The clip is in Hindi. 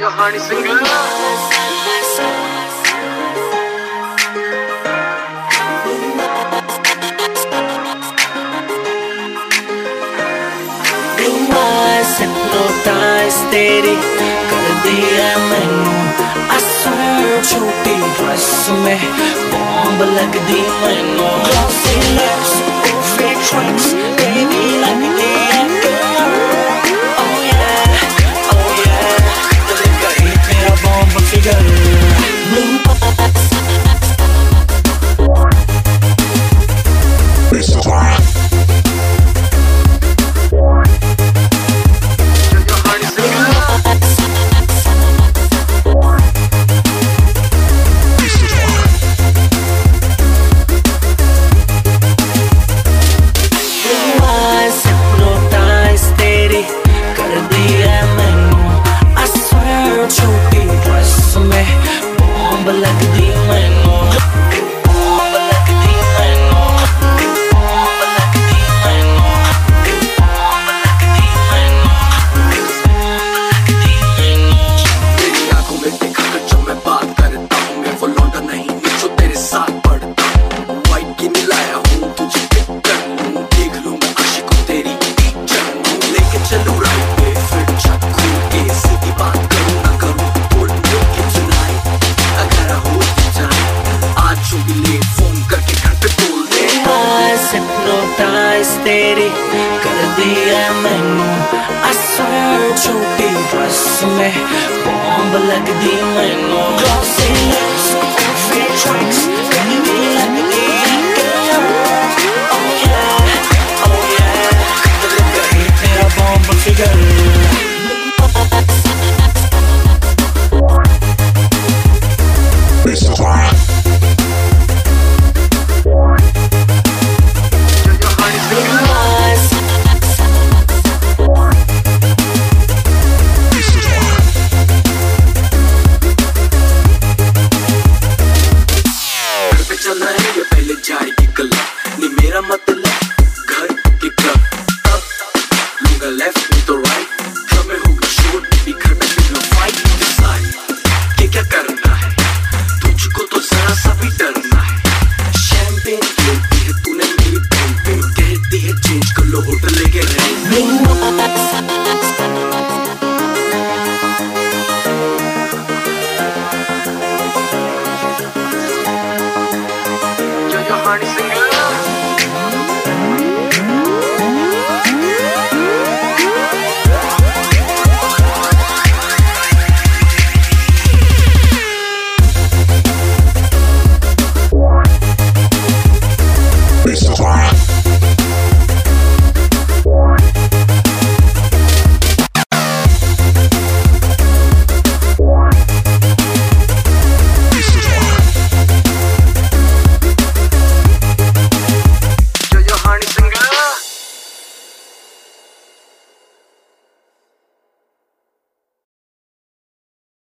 कहानी सिंगर hypnotize तेरी कर दिया मैनू I swear छोटी ड्रेस में बॉम्ब लग दी मैनू glossy lips perfect tricks baby लगती है girl oh yeah दिल का ही तेरा बॉम्ब फिगर blue छोटी ड्रेस में बॉम्ब लग दी मैनू बॉम्ब लग दी मैनू बॉम्ब लग दी मैनू बॉम्ब लग दी मैनू बॉम्ब लग दी मैनू तेरी आंखों में देखा कर जब मैं बात करता हूँ मैं वो लौंडा नहीं जो तेरे साथ पढ़ता हूँ वाइट की नहीं लाया हूँ तुझे पिक कर लूँ देख लूँ मैं आशिक हूँ तेरी टीचर हूँ लेके चलूँ राइट पे फिर चक्कू के सीधी बात करूँ ना करूँ बोल के सुनाई अगर हो जाए आज जो भी ले फोन करके घर पे बोल दे hypnotize तेरी कर दिया मैनू I swear छोटी ड्रेस में बॉम्ब लग दी मैनू glossy lips perfect tricks baby लगती है girl oh yeah दिल का ही तेरा बॉम्ब फिगर चलना है या पहले जाएगी क्लब नहीं मेरा मतलब घर की क्लब तब लूंगा लेफ्ट नहीं तो राइट जब मैं होगा शोर भी घर में मिलो फाइट डिसाइड क्या करना है तुझको तो जरा सा भी डरना है शैंपेन लेती है तूने मेरी पेन कहती है चेंज कर लो होटल लेके कहानी सिंगर